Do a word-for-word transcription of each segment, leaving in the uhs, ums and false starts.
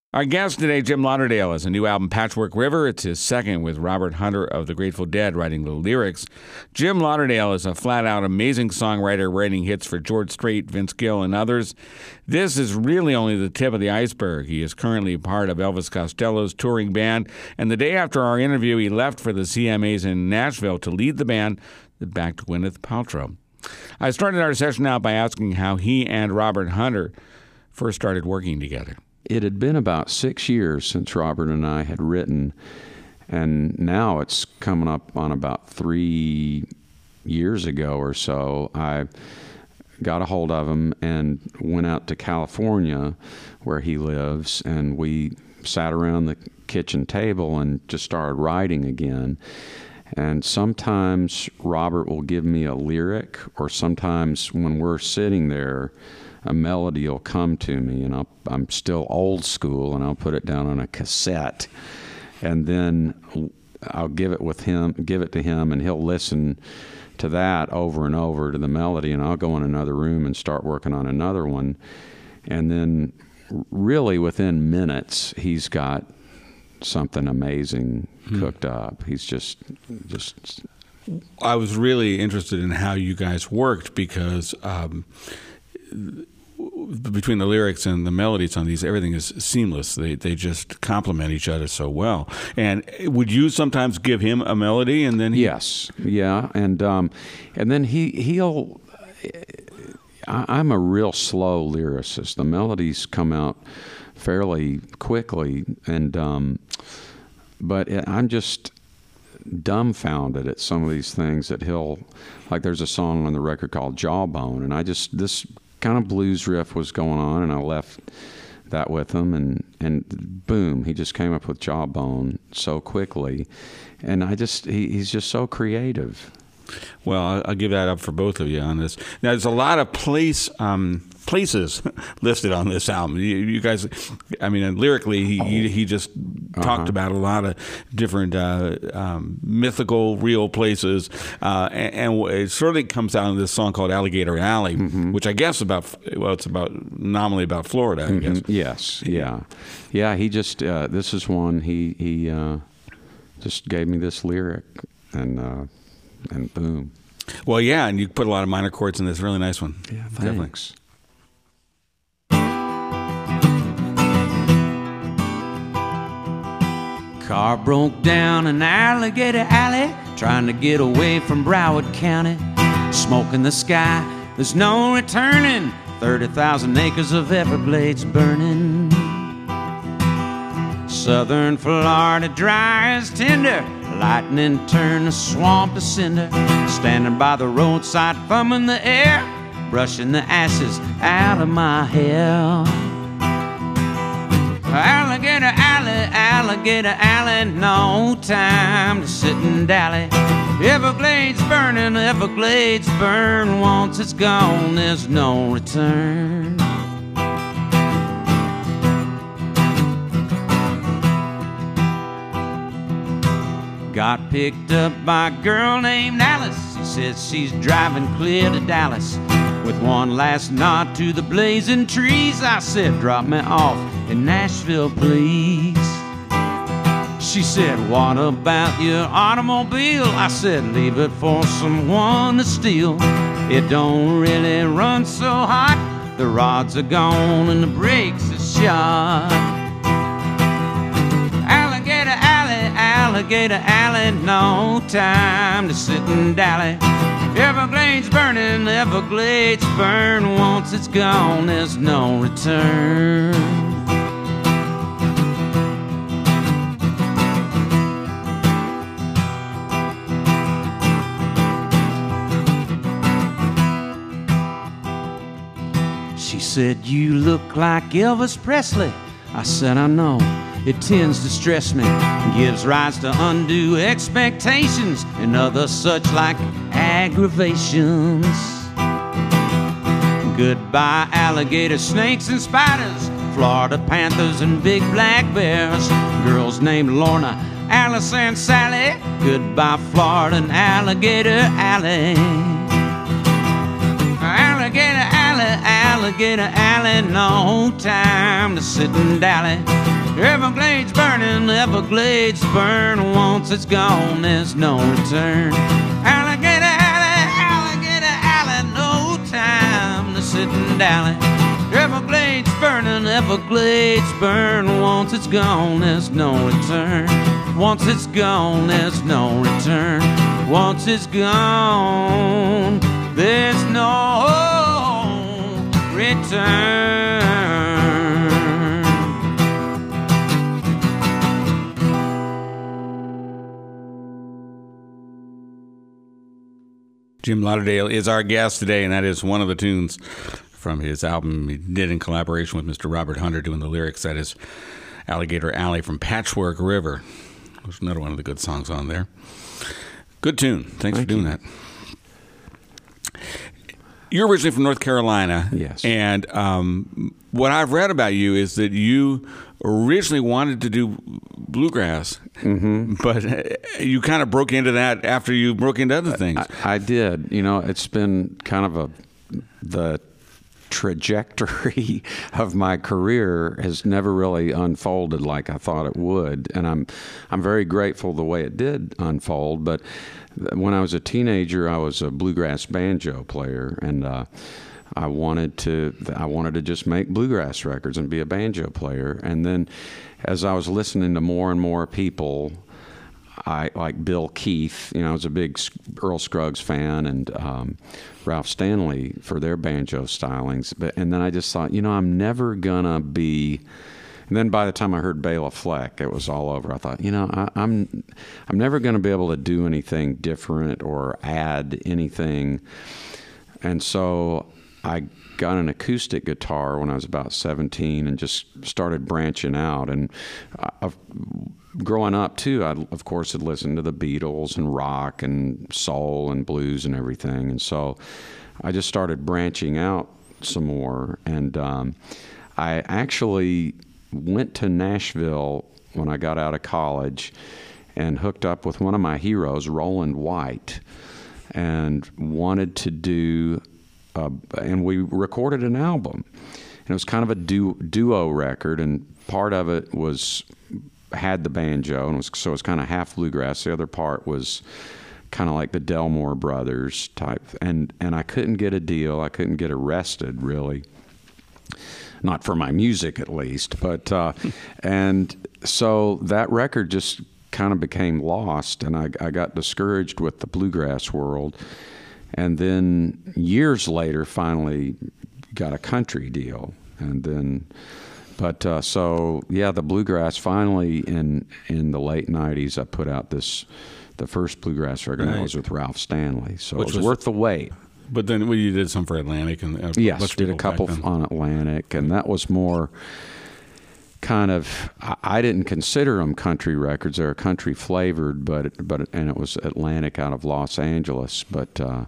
Our guest today, Jim Lauderdale, has a new album, Patchwork River. It's his second, with Robert Hunter of the Grateful Dead writing the lyrics. Jim Lauderdale is a flat-out amazing songwriter, writing hits for George Strait, Vince Gill, and others. This is really only the tip of the iceberg. He is currently part of Elvis Costello's touring band, and the day after our interview, he left for the C M As in Nashville to lead the band that backed Gwyneth Paltrow. I started our session out by asking how he and Robert Hunter first started working together. It had been about six years since Robert and I had written, and now it's coming up on about three years ago or so. I got a hold of him and went out to California, where he lives, and we sat around the kitchen table and just started writing again. And sometimes Robert will give me a lyric, or sometimes when we're sitting there, a melody will come to me, and I'll, I'm still old school, and I'll put it down on a cassette, and then I'll give it with him, give it to him, and he'll listen to that over and over to the melody, and I'll go in another room and start working on another one, and then really within minutes, he's got something amazing hmm. cooked up. He's just, just. I was really interested in how you guys worked, because Um, between the lyrics and the melodies on these, everything is seamless. They they just complement each other so well. And would you sometimes give him a melody and then he... Yes, yeah, and um, and then he he'll. I, I'm a real slow lyricist. The melodies come out fairly quickly, and um, but I'm just dumbfounded at some of these things that he'll, like there's a song on the record called Jawbone, and I just, this kind of blues riff was going on, and I left that with him, and, and boom, he just came up with Jawbone so quickly, and I just, he, he's just so creative. Well, I'll, I'll give that up for both of you on this. Now, there's a lot of place um, places listed on this album. You, you guys, I mean, lyrically, he he, he just uh-huh. talked about a lot of different uh, um, mythical, real places, uh, and, and it certainly comes out in this song called Alligator Alley, mm-hmm. which I guess about, well, it's about nominally about Florida, I mm-hmm. guess. Yes, yeah, yeah. He just uh, this is one he he uh, just gave me this lyric, and. Uh, And boom. Well, yeah, and you put a lot of minor chords in this really nice one. Yeah, thanks. Car broke down in Alligator Alley, trying to get away from Broward County. Smoke in the sky, there's no returning. thirty thousand acres of Everglades burning. Southern Florida dry as tinder. Lightning turned the swamp to cinder. Standing by the roadside, thumbing the air, brushing the ashes out of my hair. Alligator Alley, Alligator Alley, no time to sit and dally. Everglades burning, Everglades burn. Once it's gone, there's no return. Got picked up by a girl named Alice. She says she's driving clear to Dallas. With one last nod to the blazing trees, I said, drop me off in Nashville, please. She said, what about your automobile? I said, leave it for someone to steal. It don't really run so hot. The rods are gone and the brakes are shot. Alligator Alley, Alligator Alley, no time to sit and dally. Everglades burning, Everglades burn. Once it's gone, there's no return. She said, you look like Elvis Presley. I said, I know. It tends to stress me, gives rise to undue expectations and other such like aggravations. Goodbye alligator, snakes and spiders, Florida panthers and big black bears. Girls named Lorna, Alice and Sally. Goodbye Florida and Alligator Alley. Alligator Alley, Alligator Alley, no time to sit and dally. Everglades burning, Everglades burn. Once it's gone, there's no return. Alligator alley, alligator alley, no time to sit and dally. Everglades burning, Everglades burn. Once it's gone, there's no return. Once it's gone, there's no return. Once it's gone, there's no return. Jim Lauderdale is our guest today, and that is one of the tunes from his album he did in collaboration with Mister Robert Hunter, doing the lyrics. That is Alligator Alley from Patchwork River. There's another one of the good songs on there. Good tune. Thanks Thank for doing you. that. You're originally from North Carolina. Yes. And um, what I've read about you is that you originally wanted to do bluegrass, mm-hmm. but you kind of broke into that after you broke into other things. I, I did. You know, it's been kind of a the trajectory of my career has never really unfolded like I thought it would, and I'm I'm very grateful the way it did unfold. But when I was a teenager, I was a bluegrass banjo player, and uh, I wanted to I wanted to just make bluegrass records and be a banjo player. And then, as I was listening to more and more people, I like Bill Keith. You know, I was a big Earl Scruggs fan, and um, Ralph Stanley for their banjo stylings. But and then I just thought, you know, I'm never gonna be. And then by the time I heard Bela Fleck, it was all over. I thought, you know, I, I'm I'm never going to be able to do anything different or add anything. And so I got an acoustic guitar when I was about seventeen and just started branching out. And I've, growing up, too, I, of course, had listened to the Beatles and rock and soul and blues and everything. And so I just started branching out some more. And um, I actually went to Nashville when I got out of college and hooked up with one of my heroes, Roland White, and wanted to do, a, and we recorded an album. And it was kind of a du- duo record, and part of it was had the banjo, and it was, so it was kind of half bluegrass. The other part was kind of like the Delmore Brothers type. And, and I couldn't get a deal. I couldn't get arrested, really. Not for my music, at least, but uh, and so that record just kind of became lost, and I, I got discouraged with the bluegrass world, and then years later, finally got a country deal, and then, but uh, so yeah, the bluegrass finally in in the late nineties, I put out this the first bluegrass record. Right. That was with Ralph Stanley, so Which it was, was worth the wait. But then well, you did some for Atlantic, and uh, yes, did a couple on Atlantic, and that was more kind of. I, I didn't consider them country records; they were country flavored, but but and it was Atlantic out of Los Angeles. But uh,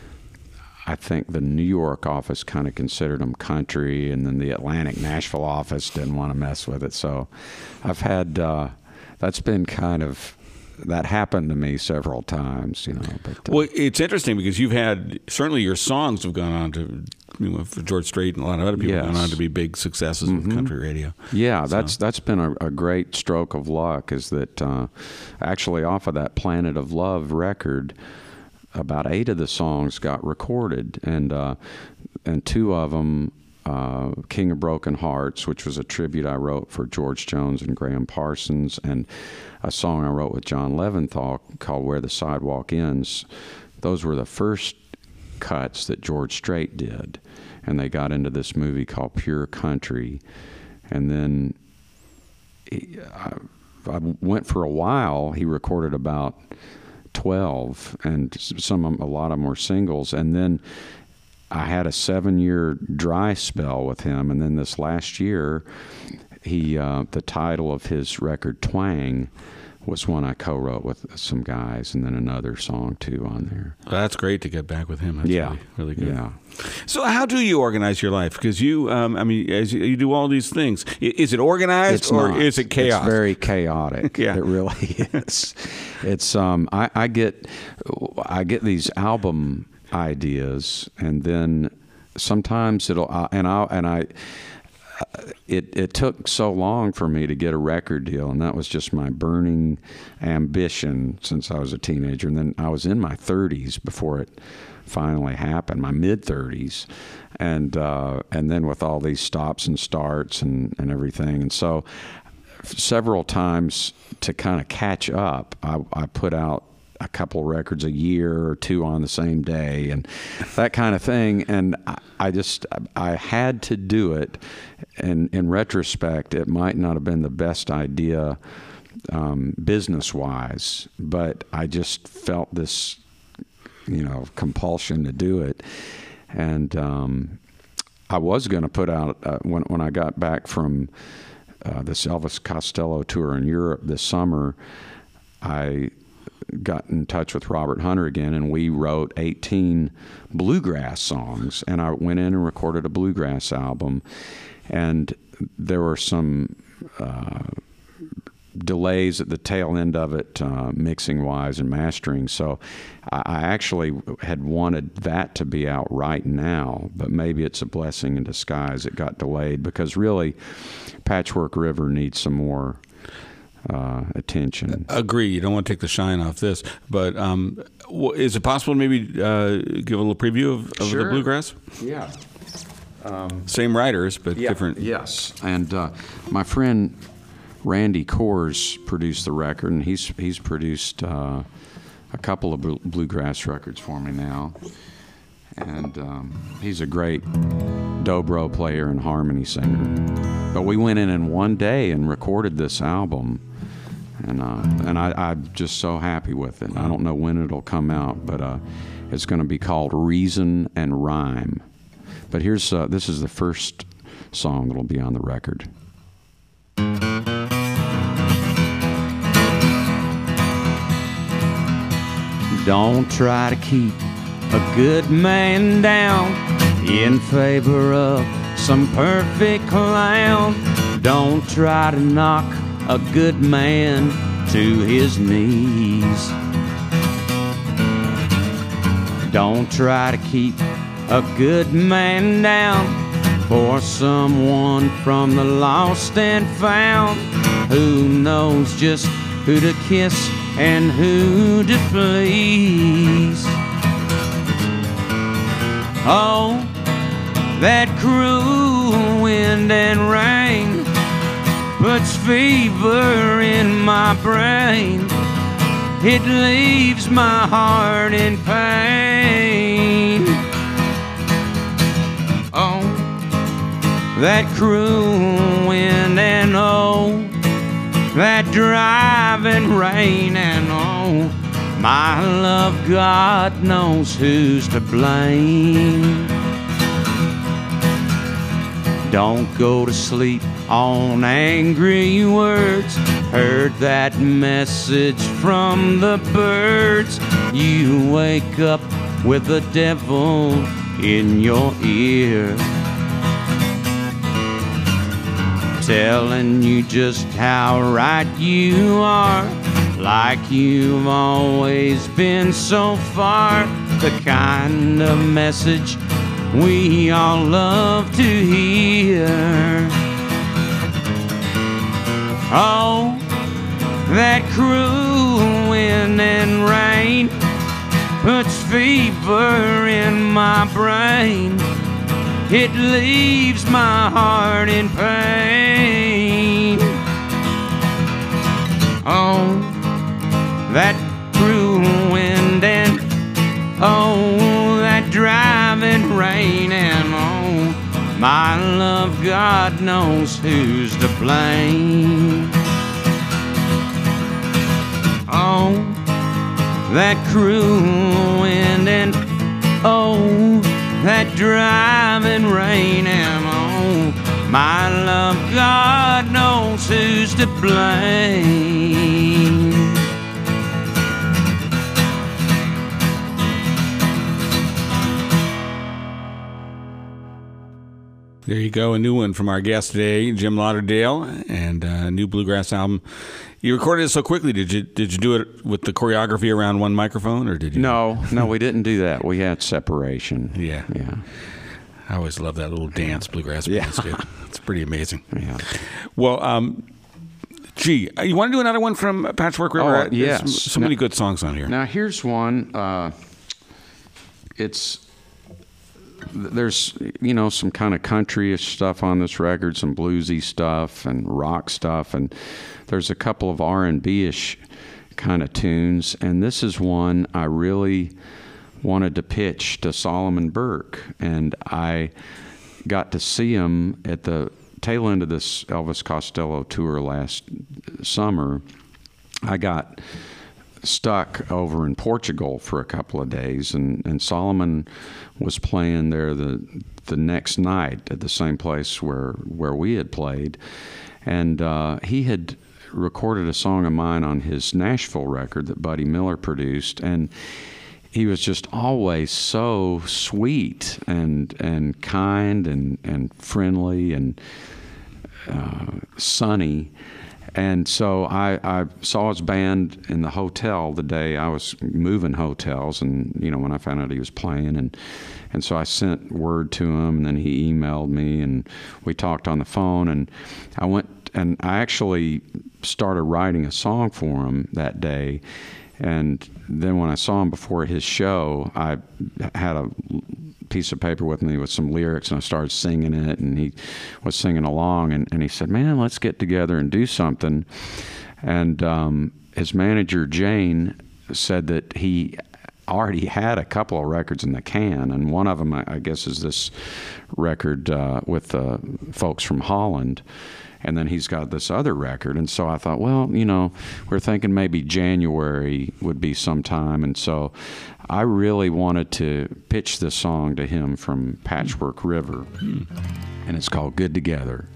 I think the New York office kind of considered them country, and then the Atlantic Nashville office didn't want to mess with it. So I've had uh, that's been kind of. That happened to me several times, you know. But, uh, well, it's interesting because you've had certainly your songs have gone on to, you know, for George Strait and a lot of other people yes. have gone on to be big successes mm-hmm. with country radio. Yeah, so. that's that's been a, a great stroke of luck. Is that uh, actually off of that Planet of Love record, about eight of the songs got recorded, and uh, and two of them. Uh, King of Broken Hearts, which was a tribute I wrote for George Jones and Graham Parsons, and a song I wrote with John Leventhal called Where the Sidewalk Ends. Those were the first cuts that George Strait did, and they got into this movie called Pure Country. And then he, I, I went for a while. He recorded about twelve, and some a lot of them were singles, and then I had a seven-year dry spell with him, and then this last year, he uh, the title of his record, Twang, was one I co-wrote with some guys, and then another song, too, on there. Well, that's great to get back with him. That's yeah. really, really good. Yeah. So how do you organize your life? Because you, um, I mean, as you, you do all these things. Is it organized it's or not. is it chaos? It's very chaotic. yeah. It really is. It's um, I, I get I get these album ideas, and then sometimes it'll uh, and I and I it it took so long for me to get a record deal, and that was just my burning ambition since I was a teenager. And then I was in my thirties before it finally happened, my mid-thirties. And uh, and then with all these stops and starts and, and everything. And so several times to kind of catch up, I, I put out a couple records a year or two on the same day and that kind of thing. And I, I just, I had to do it. And in retrospect, it might not have been the best idea um, business-wise, but I just felt this, you know, compulsion to do it. And um, I was going to put out, uh, when, when I got back from uh, this Elvis Costello tour in Europe this summer, I got in touch with Robert Hunter again, and we wrote eighteen bluegrass songs. And I went in and recorded a bluegrass album. And there were some uh, delays at the tail end of it, uh, mixing-wise and mastering. So I, I actually had wanted that to be out right now, but maybe it's a blessing in disguise. It got delayed because really Patchwork River needs some more uh, attention. Agree. You don't want to take the shine off this. But um, is it possible to maybe uh, give a little preview of, of Sure. the bluegrass? Yeah. Um, Same writers, but yeah. different. Yes. And uh, my friend Randy Kors produced the record, and he's he's produced uh, a couple of bl- bluegrass records for me now. And um, he's a great dobro player and harmony singer. But we went in in one day and recorded this album, and uh, and I, I'm just so happy with it. I don't know when it'll come out, but uh, it's going to be called Reason and Rhyme. But here's uh, this is the first song that'll be on the record. Don't try to keep a good man down in favor of some perfect clown. Don't try to knock a good man to his knees. Don't try to keep a good man down for someone from the lost and found, who knows just who to kiss and who to please. Oh, that cruel wind and rain puts fever in my brain. It leaves my heart in pain. Oh, that cruel wind and oh, that driving rain, and oh, my love, God knows who's to blame. Don't go to sleep on angry words. Heard that message from the birds. You wake up with the devil in your ear, telling you just how right you are, like you've always been so far. The kind of message we all love to hear. Oh, that cruel wind and rain puts fever in my brain. It leaves my heart in pain. Oh, that cruel wind and oh, that driving rain, and oh, my love, God knows who's to blame. Oh, that cruel wind and oh, that driving rain, and oh, my love, God knows who's to blame. There you go, a new one from our guest today, Jim Lauderdale, and a new bluegrass album. You recorded it so quickly. Did you did you do it with the choreography around one microphone, or did you? No, no, we didn't do that. We had separation. Yeah, yeah. I always love that little dance bluegrass Yeah. bands do. It's pretty amazing. Yeah. Well, um, gee, you want to do another one from Patchwork River? Oh, yes. There's so many now, good songs on here. Now, here's one. Uh, it's there's you know some kind of countryish stuff on this record, some bluesy stuff and rock stuff, and there's a couple of R and B-ish kind of tunes, and this is one I really wanted to pitch to Solomon Burke, and I got to see him at the tail end of this Elvis Costello tour last summer. I got stuck over in Portugal for a couple of days, and, and Solomon was playing there the the next night at the same place where where we had played, and uh, he had recorded a song of mine on his Nashville record that Buddy Miller produced, and he was just always so sweet and and kind and, and friendly and uh, sunny. And so I, I saw his band in the hotel the day I was moving hotels, and you know when I found out he was playing, and and so I sent word to him, and then he emailed me, and we talked on the phone, and I went and I actually started writing a song for him that day. And then when I saw him before his show, I had a piece of paper with me with some lyrics, and I started singing it, and he was singing along, and, and he said, man, let's get together and do something. And um, his manager, Jane, said that he already had a couple of records in the can, and one of them, I, I guess, is this record uh, with uh, folks from Holland. And then he's got this other record. And so I thought, well, you know, we're thinking maybe January would be sometime. And so I really wanted to pitch this song to him from Patchwork River. Mm. And it's called Good Together.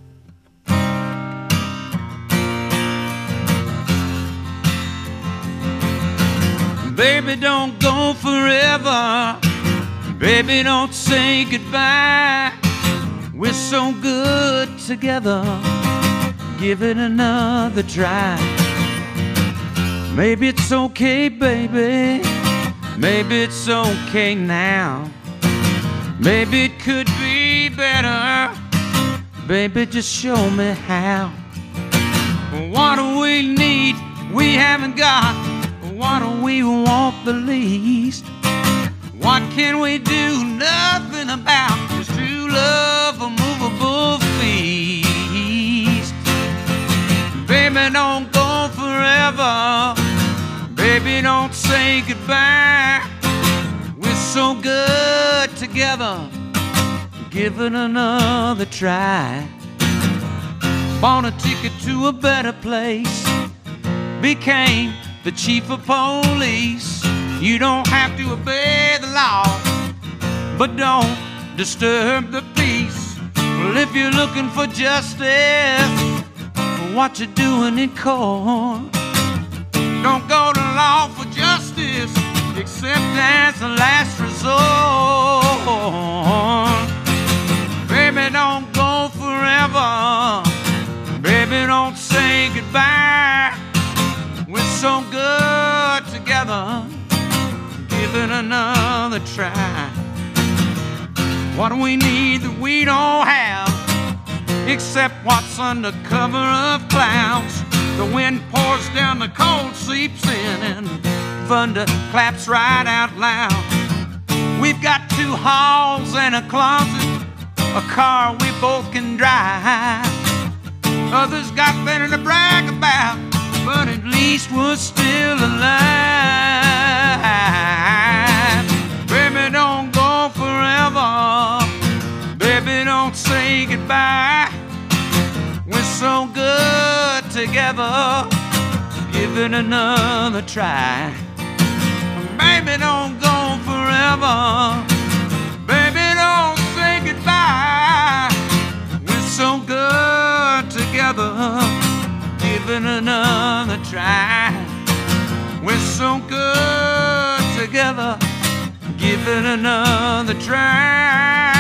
Baby, don't go forever. Baby, don't say goodbye. We're so good together. Give it another try. Maybe it's okay, baby. Maybe it's okay now. Maybe it could be better. Baby, just show me how. What do we need? We haven't got. What do we want the least? What can we do? Nothing about. Just true love, a movable feast. Baby, don't go forever. Baby, don't say goodbye. We're so good together. Give it another try. Bought a ticket to a better place. Became the chief of police. You don't have to obey the law, but don't disturb the peace. Well, if you're looking for justice, what you doing in court? Don't go to law for justice, except as a last resort. Baby, don't go forever. Baby, don't say goodbye. We're so good together. Give it another try. What do we need that we don't have? Except what's under cover of clouds. The wind pours down, the cold seeps in, and thunder claps right out loud. We've got two halls and a closet, a car we both can drive. Others got better to brag about, but at least we're still alive. Baby, don't go forever. Baby, don't say goodbye. We're so good together. Give it another try. Baby, don't go forever. Baby, don't say goodbye. We're so good together. Give it another try. We're so good together. Give it another try.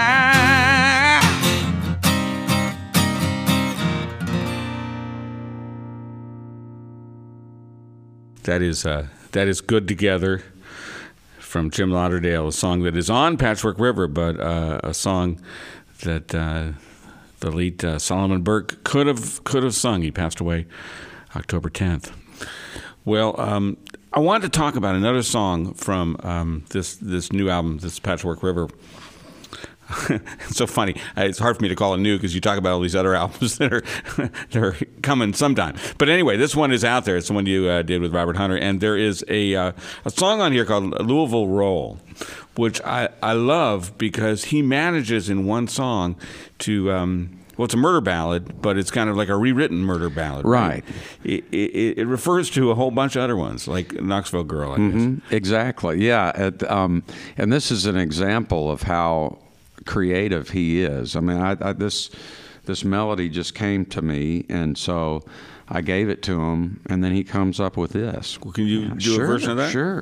That is uh, that is Good Together from Jim Lauderdale, a song that is on Patchwork River, but uh, a song that uh, the late uh, Solomon Burke could have could have sung. He passed away October tenth. Well, um, I wanted to talk about another song from um, this this new album, this Patchwork River. It's so funny. It's hard for me to call it new because you talk about all these other albums that are that are coming sometime. But anyway, this one is out there. It's the one you uh, did with Robert Hunter, and there is a uh, a song on here called Louisville Roll, which I, I love because he manages in one song to. Um, Well, it's a murder ballad, but it's kind of like a rewritten murder ballad. Right. right? It, it, it refers to a whole bunch of other ones, like Knoxville Girl, I mm-hmm. guess. Exactly, yeah. At, um, and this is an example of how creative he is. I mean, I, I, this this melody just came to me, and so I gave it to him, and then he comes up with this. Well, can you yeah, do sure, a version of that? Sure.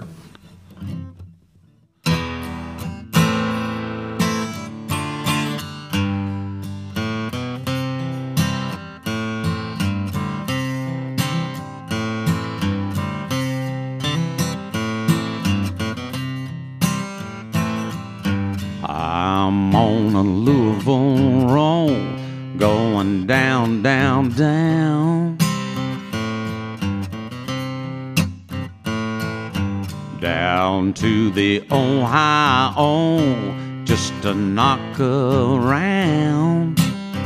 I'm on a Louisville roll, going down, down, down. Down to the Ohio, just to knock around.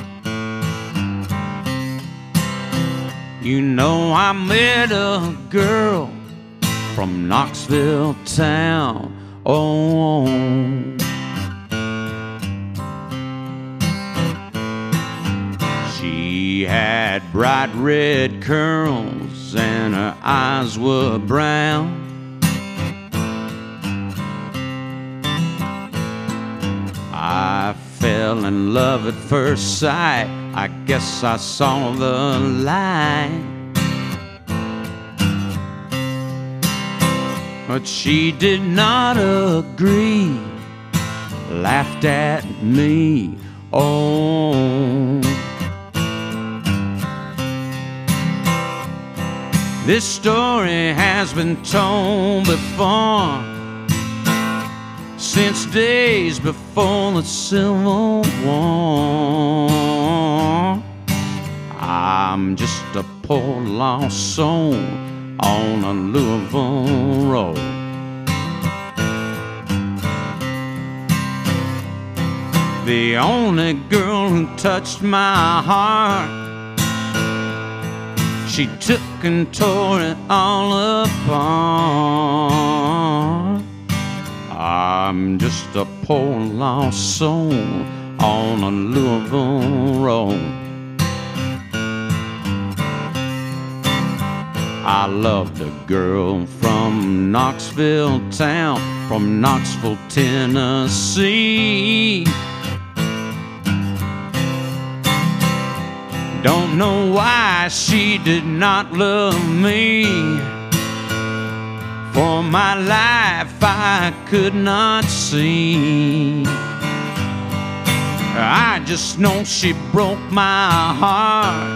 You know I met a girl from Knoxville town. Oh, she had bright red curls and her eyes were brown. I fell in love at first sight. I guess I saw the light. But she did not agree, laughed at me. Oh, this story has been told before, since days before the Civil War. I'm just a poor lost soul on a Louisville road. The only girl who touched my heart, she took and tore it all apart. I'm just a poor lost soul on a Louisville road. I loved a girl from Knoxville town, from Knoxville, Tennessee. Don't know why she did not love me. For my life I could not see. I just know she broke my heart,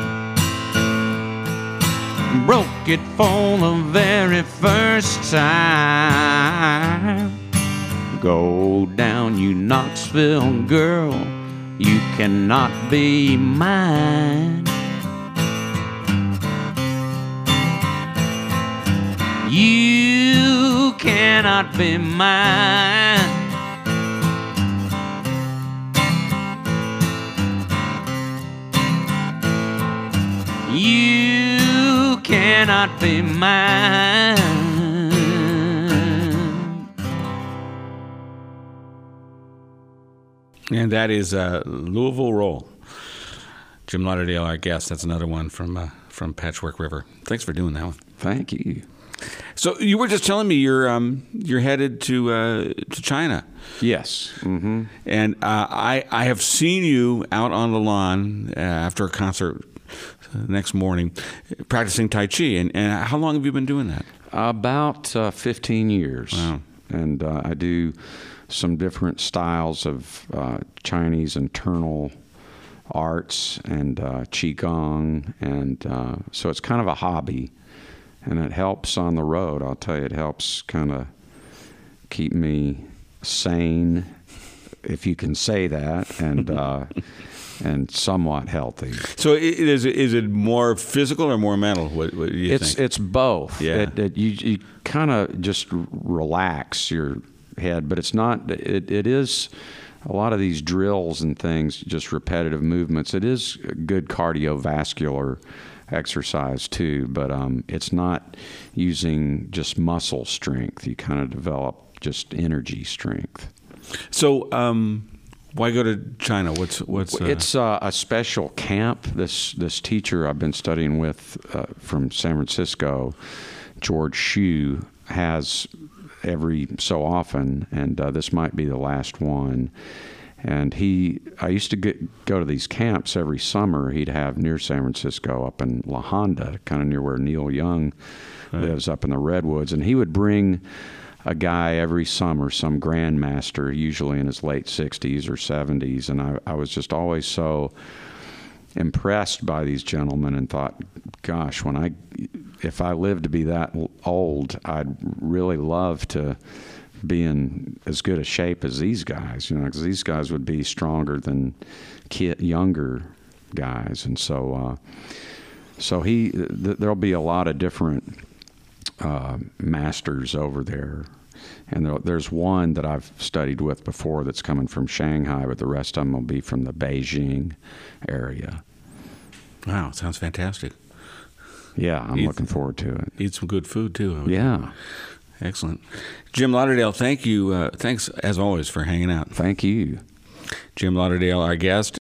broke it for the very first time. Go down, you Knoxville girl, you cannot be mine. You cannot be mine. You cannot be mine. And that is uh, Louisville Roll. Jim Lauderdale, our guest. That's another one from uh, from Patchwork River. Thanks for doing that one. Thank you. So you were just telling me you're um, you're headed to uh, to China. Yes. Mm-hmm. And uh, I I have seen you out on the lawn uh, after a concert the next morning practicing Tai Chi. And, and how long have you been doing that? About uh, fifteen years. Wow. And uh, I do some different styles of uh, Chinese internal arts and uh, Qigong. And uh, so it's kind of a hobby. And it helps on the road. I'll tell you, it helps kind of keep me sane, if you can say that. And uh, and somewhat healthy. So it, is it, is it more physical or more mental? What, what do you it's, think? It's both. Yeah. It, it, you you kind of just relax your head, but it's not, it, it is a lot of these drills and things, just repetitive movements. It is good cardiovascular exercise too, but um, it's not using just muscle strength. You kind of develop just energy strength. So, um, why go to China? What's what's? Uh... It's uh, a special camp. This this teacher I've been studying with uh, from San Francisco, George Hsu, has every so often, and uh, this might be the last one. And he, I used to get, go to these camps every summer. He'd have near San Francisco, up in La Honda, kind of near where Neil Young right. lives, up in the Redwoods, and he would bring a guy every summer, some grandmaster, usually in his late sixties or seventies, and I, I was just always so impressed by these gentlemen and thought, gosh, when I, if I lived to be that old, I'd really love to be in as good a shape as these guys, you know, because these guys would be stronger than kid, younger guys, and so, uh, so he, th- there'll be a lot of different uh, masters over there. And there, there's one that I've studied with before that's coming from Shanghai, but the rest of them will be from the Beijing area. Wow, sounds fantastic. Yeah, I'm eat, looking forward to it. Eat some good food, too. Yeah. Excellent. Jim Lauderdale, thank you. Uh, thanks, as always, for hanging out. Thank you. Jim Lauderdale, our guest.